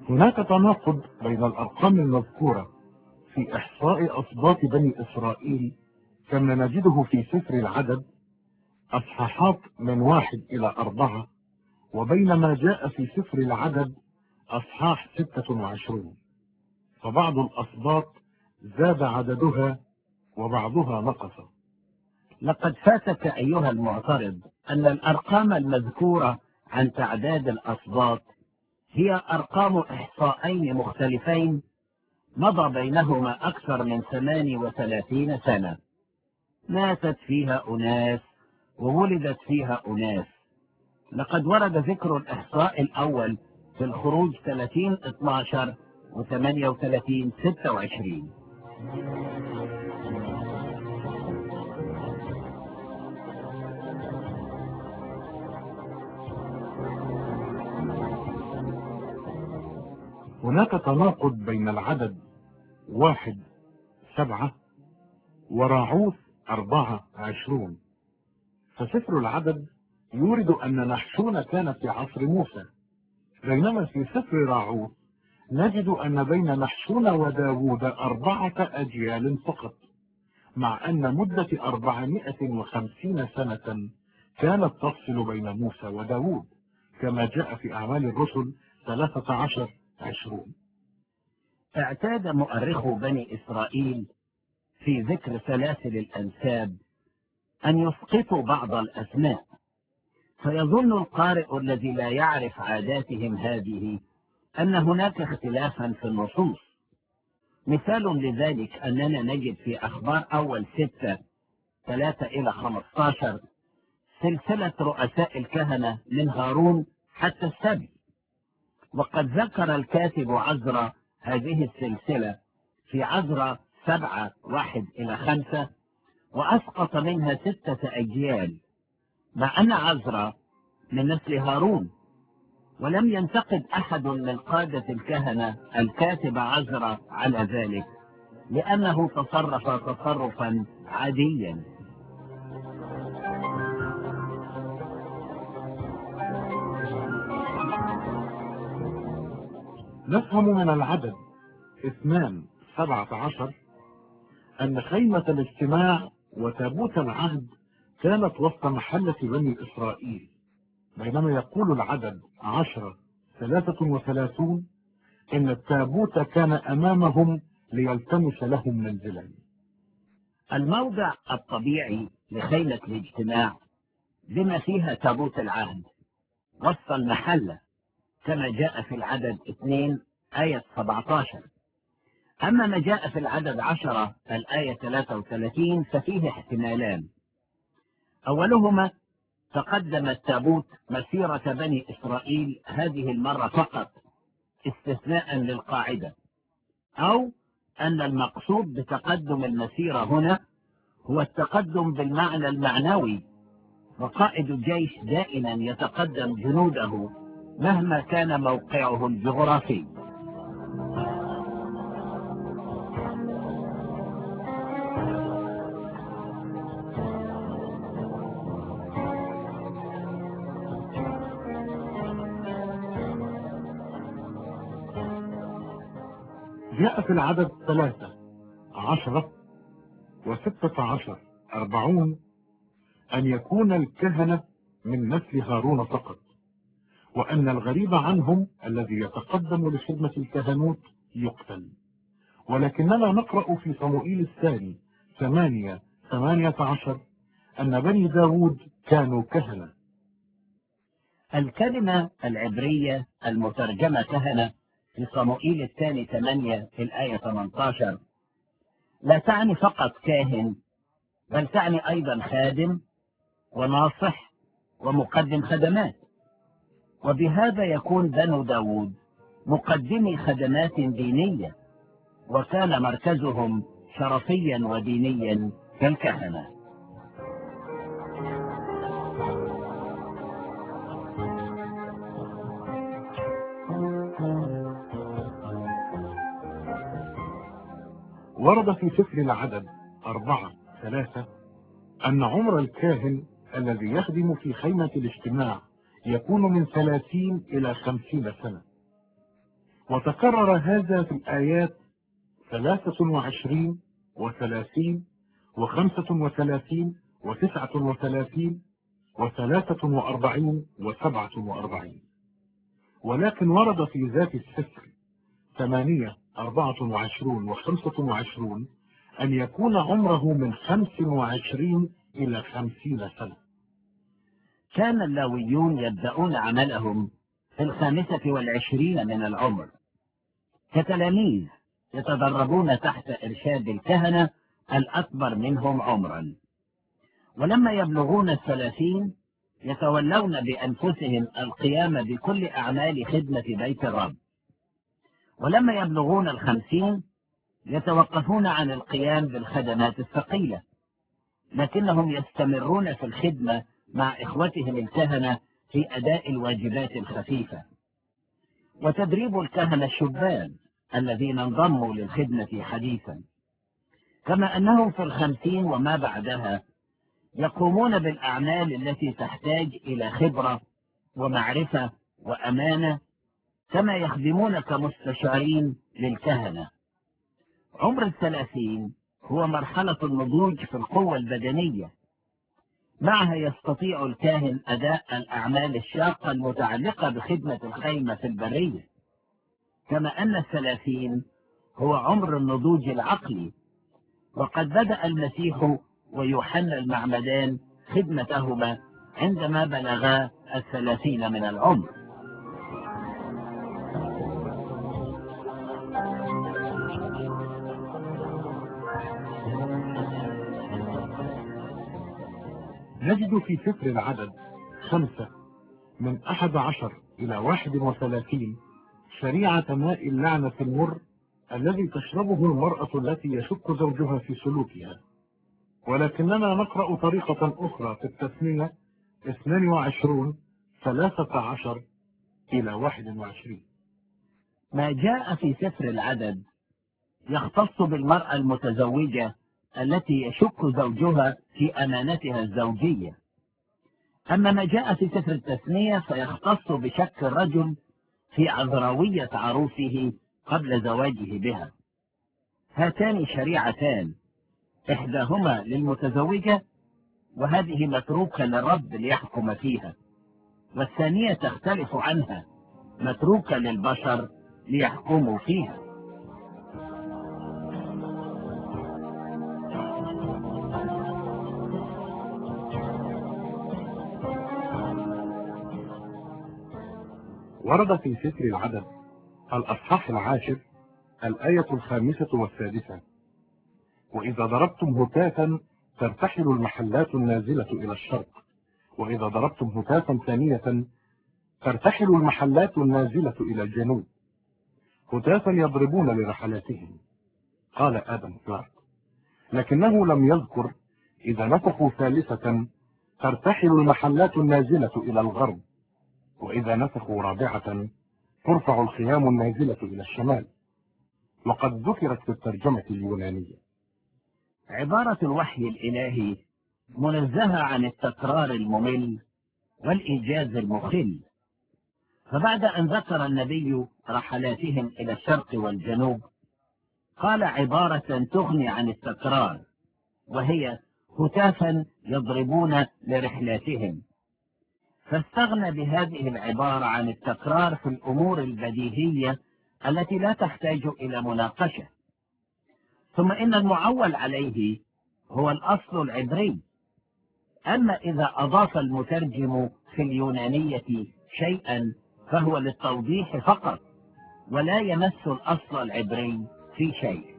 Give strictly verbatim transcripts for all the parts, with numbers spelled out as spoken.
هناك تناقض بين الأرقام المذكورة في إحصاء أسباط بني إسرائيل كما نجده في سفر العدد أصحاحات من واحد إلى أربعة، وبين ما جاء في سفر العدد أصحاح ستة وعشرون، فبعض الأسباط زاد عددها وبعضها نقص. لقد فاتك أيها المعترض أن الأرقام المذكورة عن تعداد الأسباط هي أرقام إحصائين مختلفين مضى بينهما أكثر من ثمان وثلاثين سنة، ماتت فيها أناس وولدت فيها أناس. لقد ورد ذكر الإحصاء الأول في الخروج ثلاثين اثنا عشر و ثمانية وثلاثين ستة وعشرين. هناك تناقض بين العدد واحد سبعة وراعوث أربعة عشرون، فسفر العدد يورد أن نحشون كان في عصر موسى، بينما في سفر راعوث نجد أن بين نحشون وداود أربعة أجيال فقط، مع أن مدة أربعمائة وخمسين سنة كانت تفصل بين موسى وداود كما جاء في أعمال الرسل ثلاثة عشر عشرون. اعتاد مؤرخو بني إسرائيل في ذكر سلاسل الأنساب أن يسقطوا بعض الأسماء، فيظن القارئ الذي لا يعرف عاداتهم هذه أن هناك اختلافا في النصوص. مثال لذلك أننا نجد في أخبار أول ستة ثلاثة إلى خمسة عشر سلسلة رؤساء الكهنة من هارون حتى السبي، وقد ذكر الكاتب عزرا هذه السلسلة في عزرا سبعة واحد إلى خمسة، وأسقط منها ستة أجيال، مع أن عزرا من نسل هارون. ولم ينتقد أحد من قادة الكهنة الكاتب عزرا على ذلك، لأنه تصرف تصرفا عاديا. نفهم من العدد اثنان سبعة عشر أن خيمة الاجتماع وتابوت العهد كانت وسط محلة بني إسرائيل، بينما يقول العدد عشرة ثلاثة وثلاثون إن التابوت كان أمامهم ليلتمس لهم منزلا. الموضع الطبيعي لخيمة الاجتماع بما فيها تابوت العهد وسط المحلة كما جاء في العدد اثنين آية سبعة عشر. أما ما جاء في العدد عشرة الآية ثلاثة وثلاثين ففيه احتمالان. أولهما تقدم التابوت مسيرة بني إسرائيل هذه المرة فقط استثناء للقاعدة، أو أن المقصود بتقدم المسيرة هنا هو التقدم بالمعنى المعنوي، وقائد الجيش دائما يتقدم جنوده مهما كان موقعه الجغرافي. جاء في العدد ثلاثة عشرة وستة عشر أربعون أن يكون الكهنة من نسل هارون فقط، وأن الغريب عنهم الذي يتقدم لخدمة الكهنوت يقتل. ولكننا نقرأ في صموئيل الثاني ثمانية ثمانية عشر أن بني داود كانوا كهنة. الكلمة العبرية المترجمة كهنة في صموئيل الثاني ثمانية في الآية ثمانية عشر لا تعني فقط كاهن، بل تعني أيضا خادم وناصح ومقدم خدمات، وبهذا يكون بنو داود مقدمي خدمات دينية، وكان مركزهم شرفيا ودينيا كالكهنة. ورد في سفر العدد أربعة ثلاثة أن عمر الكاهن الذي يخدم في خيمة الاجتماع يكون من ثلاثين إلى خمسين سنة، وتكرر هذا في الآيات ثلاثة وعشرين وثلاثين وخمسة وثلاثين وتسعة وثلاثين وثلاثة وأربعين وسبعة وأربعين. ولكن ورد في ذات السفر ثمانية أربعة وعشرون وخمسة وعشرون أن يكون عمره من خمس وعشرين إلى خمسين سنة. كان اللاويون يبدأون عملهم في الخامسة والعشرين من العمر كتلاميذ يتدربون تحت إرشاد الكهنة الأكبر منهم عمرا، ولما يبلغون الثلاثين يتولون بأنفسهم القيام بكل أعمال خدمة بيت الرب، ولما يبلغون الخمسين يتوقفون عن القيام بالخدمات الثقيلة، لكنهم يستمرون في الخدمة مع إخوتهم الكهنة في أداء الواجبات الخفيفة. وتدريب الكهنة الشبان الذين انضموا للخدمة حديثا، كما أنهم في الخمسين وما بعدها يقومون بالأعمال التي تحتاج إلى خبرة ومعرفة وأمانة، كما يخدمون كمستشارين للكهنة. عمر الثلاثين هو مرحلة النضوج في القوة البدنية، معها يستطيع الكاهن أداء الأعمال الشاقة المتعلقة بخدمة الخيمة في البرية، كما أن الثلاثين هو عمر النضوج العقلي. وقد بدأ المسيح ويوحنا المعمدان خدمتهما عندما بلغا الثلاثين من العمر. نجد في سفر العدد خمسة من أحد عشر إلى واحد وثلاثين شريعة ماء اللعنة المر الذي تشربه المرأة التي يشك زوجها في سلوكها. ولكننا نقرأ طريقة أخرى في التثنية اثنين وعشرون ثلاثة عشر إلى واحد وعشرين. ما جاء في سفر العدد يختص بالمرأة المتزوجة التي يشك زوجها في أمانتها الزوجية، أما ما جاء في سفر التثنية فيختص بشك الرجل في عذراوية عروسه قبل زواجه بها. هاتان شريعتان، إحداهما للمتزوجة وهذه متروكة للرب ليحكم فيها، والثانية تختلف عنها، متروكة للبشر ليحكموا فيها. ورد في سفر العدد الأصحاح العاشر الآية الخامسة والسادسة: وإذا ضربتم هتافا ترتحل المحلات النازلة إلى الشرق، وإذا ضربتم هتافا ثانية ترتحل المحلات النازلة إلى الجنوب. هتافا يضربون لرحلاتهم، قال آدم كلارك، لكنه لم يذكر إذا نفخوا ثالثة ترتحل المحلات النازلة إلى الغرب، وإذا نفخوا رابعة ترفع الخيام النازلة إلى الشمال، وقد ذكرت في الترجمة اليونانية. عبارة الوحي الإلهي منزهة عن التكرار الممل والإيجاز المخل، فبعد أن ذكر النبي رحلاتهم إلى الشرق والجنوب قال عبارة تغني عن التكرار، وهي هتافا يضربون لرحلاتهم، فاستغنى بهذه العبارة عن التكرار في الأمور البديهية التي لا تحتاج إلى مناقشة. ثم إن المعول عليه هو الأصل العبري، أما إذا أضاف المترجم في اليونانية شيئا فهو للتوضيح فقط، ولا يمس الأصل العبري في شيء.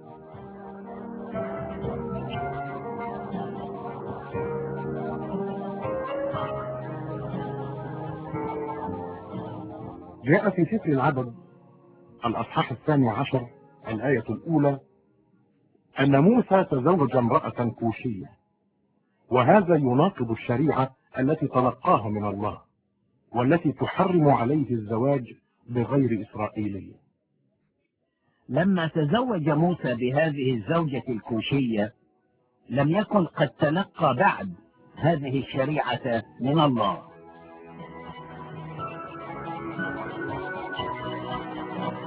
جاء في سفر العدد الأصحاح الثاني عشر الآية الأولى أن موسى تزوج امرأة كوشية، وهذا يناقض الشريعة التي تلقاها من الله والتي تحرم عليه الزواج بغير إسرائيلي. لما تزوج موسى بهذه الزوجة الكوشية لم يكن قد تلقى بعد هذه الشريعة من الله.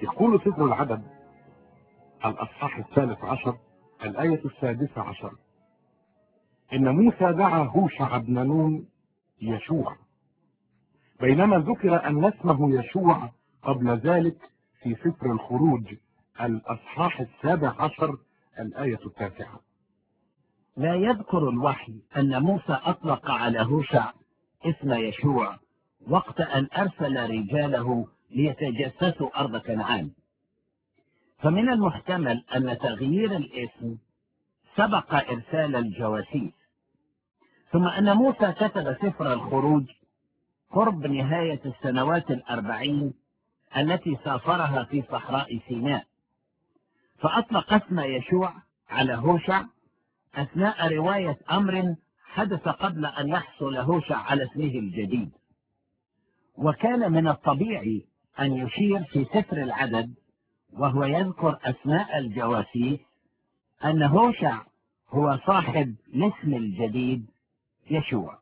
يقول سفر العدد الأصحاح الثالث عشر الآية السادسة عشر: إن موسى دعا هوشع بن نون يشوع، بينما ذكر أن اسمه يشوع قبل ذلك في سفر الخروج الأصحاح السابع عشر الآية التاسعة. لا يذكر الوحي أن موسى أطلق على هوشع اسم يشوع وقت أن أرسل رجاله ليتجسسوا أرض كنعان، فمن المحتمل أن تغيير الاسم سبق إرسال الجواسيس، ثم أن موسى كتب سفر الخروج قرب نهاية السنوات الأربعين التي سافرها في صحراء سيناء، فأطلق اسم يشوع على هوشع أثناء رواية أمر حدث قبل أن يحصل هوشع على اسمه الجديد. وكان من الطبيعي أن يشير في سفر العدد وهو يذكر أسماء الجواسيس أن هوشع هو صاحب الاسم الجديد يشوع.